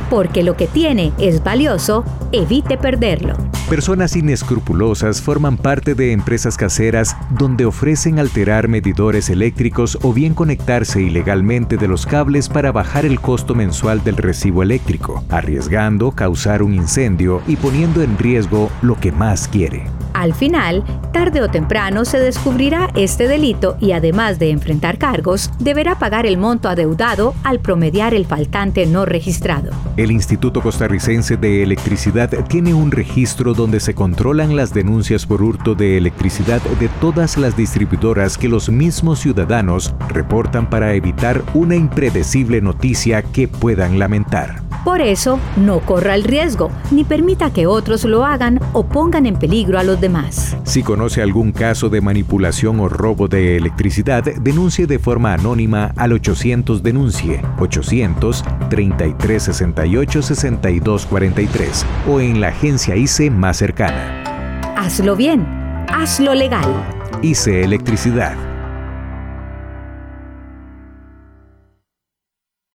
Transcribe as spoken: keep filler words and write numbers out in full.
Porque lo que tiene es valioso, evite perderlo. Personas inescrupulosas forman parte de empresas caseras donde ofrecen alterar medidores eléctricos o bien conectarse ilegalmente de los cables para bajar el costo mensual del recibo eléctrico, arriesgando causar un incendio y poniendo en riesgo lo que más quiere. Al final, tarde o temprano se descubrirá este delito y además de enfrentar cargos, deberá pagar el monto adeudado al promediar el faltante no registrado. El Instituto Costarricense de Electricidad tiene un registro donde se controlan las denuncias por hurto de electricidad de todas las distribuidoras que los mismos ciudadanos reportan para evitar una impredecible noticia que puedan lamentar. Por eso, no corra el riesgo, ni permita que otros lo hagan o pongan en peligro a los demás. Si conoce algún caso de manipulación o robo de electricidad, denuncie de forma anónima al ochocientos denuncie, ochocientos, treinta y tres sesenta y ocho, sesenta y dos cuarenta y tres o en la agencia I C E más cercana. Hazlo bien, hazlo legal. I C E Electricidad.